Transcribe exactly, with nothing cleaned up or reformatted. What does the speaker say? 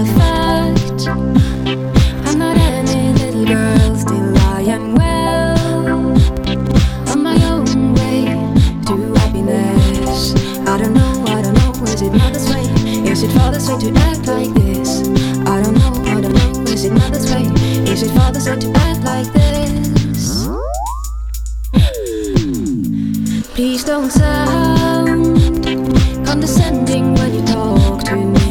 a fact. I'm not any little girl, still I am well on my own way to happiness. I don't know, I don't know, is it mother's way? Is it father's way to act like this? I don't know, I don't know, is it mother's way? Is it father's way to act like this? Please don't sound condescending when you talk to me.